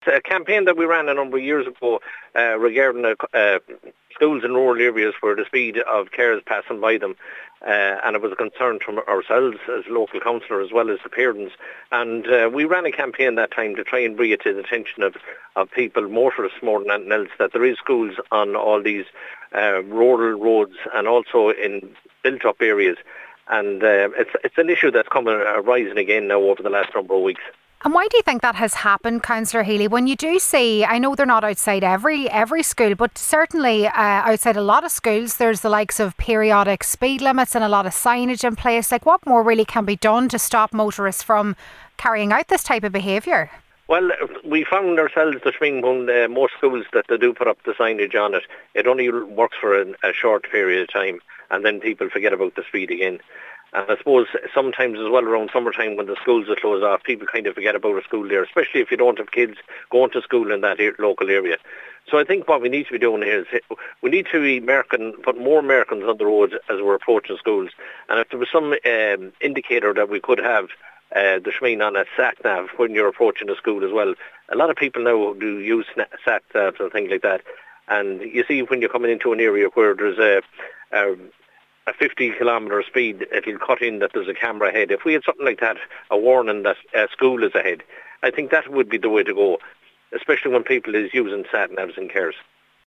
a campaign that we ran a number of years ago regarding schools in rural areas where the speed of cars passing by them, and it was a concern from ourselves as local councillor as well as the parents. And we ran a campaign that time to try and bring it to the attention of people, motorists more than anything else, that there is schools on all these rural roads and also in built-up areas. And it's an issue that's coming rising again now over the last number of weeks. And why do you think that has happened, Councillor Healy? When you do see, I know they're not outside every school, but certainly outside a lot of schools, there's the likes of periodic speed limits and a lot of signage in place. Like, what more really can be done to stop motorists from carrying out this type of behaviour? Well, we found ourselves when most schools that they do put up the signage on it, it only works for a short period of time, and then people forget about the speed again. And I suppose sometimes as well around summertime when the schools are closed off, people kind of forget about a school there, especially if you don't have kids going to school in that local area. So I think what we need to be doing here is we need to be put more Americans on the roads as we're approaching schools. And if there was some indicator that we could have the Shmeen on a sat-nav when you're approaching a school as well. A lot of people now do use sat-navs and things like that. And you see when you're coming into an area where there's a 50-kilometre speed, it'll cut in that there's a camera ahead. If we had something like that, a warning that school is ahead, I think that would be the way to go, especially when people is using sat-navs in cars.